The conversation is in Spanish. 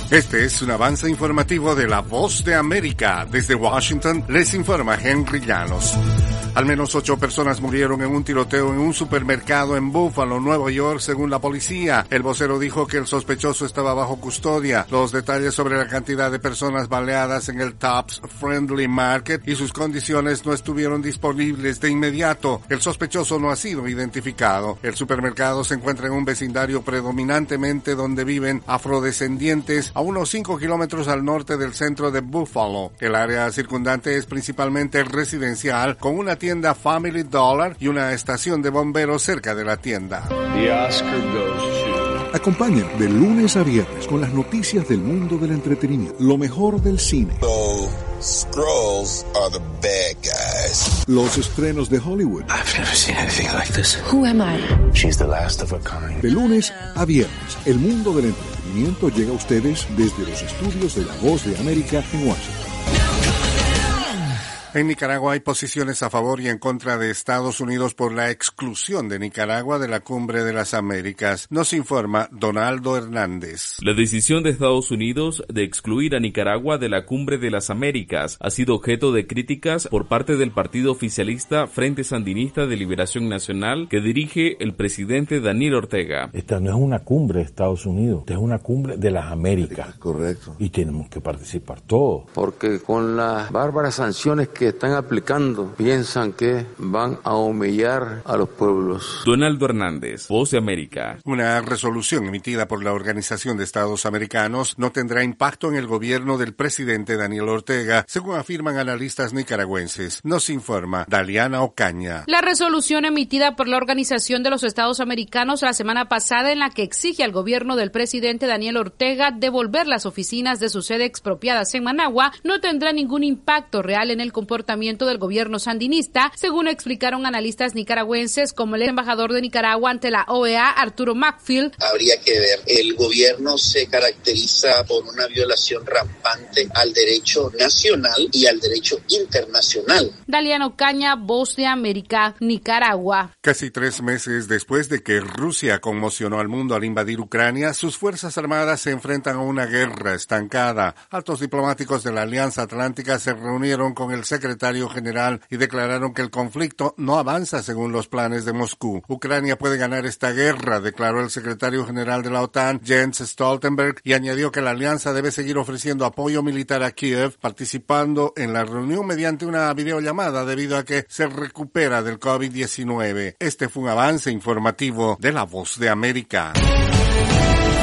Este es un avance informativo de La Voz de América. Desde Washington les informa Henry Llanos. Al menos 8 personas murieron en un tiroteo en un supermercado en Buffalo, Nueva York, según la policía. El vocero dijo que el sospechoso estaba bajo custodia. Los detalles sobre la cantidad de personas baleadas en el Tops Friendly Market y sus condiciones no estuvieron disponibles de inmediato. El sospechoso no ha sido identificado. El supermercado se encuentra en un vecindario predominantemente donde viven afrodescendientes a unos 5 kilómetros al norte del centro de Buffalo. El área circundante es principalmente residencial, con una tienda Family Dollar y una estación de bomberos cerca de la tienda. The Oscar goes to... Acompaña de lunes a viernes con las noticias del mundo del entretenimiento, lo mejor del cine. So, Skrulls are the bad guys. Los estrenos de Hollywood. I've never seen anything like this. Who am I? She's the last of her kind. De lunes a viernes, el mundo del entretenimiento llega a ustedes desde los estudios de La Voz de América en Washington. En Nicaragua hay posiciones a favor y en contra de Estados Unidos por la exclusión de Nicaragua de la Cumbre de las Américas. Nos informa Donaldo Hernández. La decisión de Estados Unidos de excluir a Nicaragua de la Cumbre de las Américas ha sido objeto de críticas por parte del partido oficialista Frente Sandinista de Liberación Nacional que dirige el presidente Daniel Ortega. Esta no es una cumbre de Estados Unidos, esta es una cumbre de las Américas. Correcto. Y tenemos que participar todos. Porque con las bárbaras sanciones que están aplicando, piensan que van a humillar a los pueblos. Donaldo Hernández, Voz de América. Una resolución emitida por la Organización de Estados Americanos no tendrá impacto en el gobierno del presidente Daniel Ortega, según afirman analistas nicaragüenses. Nos informa Daliana Ocaña. La resolución emitida por la Organización de los Estados Americanos la semana pasada, en la que exige al gobierno del presidente Daniel Ortega devolver las oficinas de su sede expropiadas en Managua, no tendrá ningún impacto real en el comportamiento del gobierno sandinista, según explicaron analistas nicaragüenses como el embajador de Nicaragua ante la OEA, Arturo Macfield. Habría que ver, el gobierno se caracteriza por una violación rampante al derecho nacional y al derecho internacional. Daliana Ocaña, Voz de América, Nicaragua. Casi 3 meses después de que Rusia conmocionó al mundo al invadir Ucrania, sus fuerzas armadas se enfrentan a una guerra estancada. Altos diplomáticos de la Alianza Atlántica se reunieron con el secretario general y declararon que el conflicto no avanza según los planes de Moscú. Ucrania puede ganar esta guerra, declaró el secretario general de la OTAN, Jens Stoltenberg, y añadió que la alianza debe seguir ofreciendo apoyo militar a Kiev, participando en la reunión mediante una videollamada debido a que se recupera del COVID-19. Este fue un avance informativo de La Voz de América.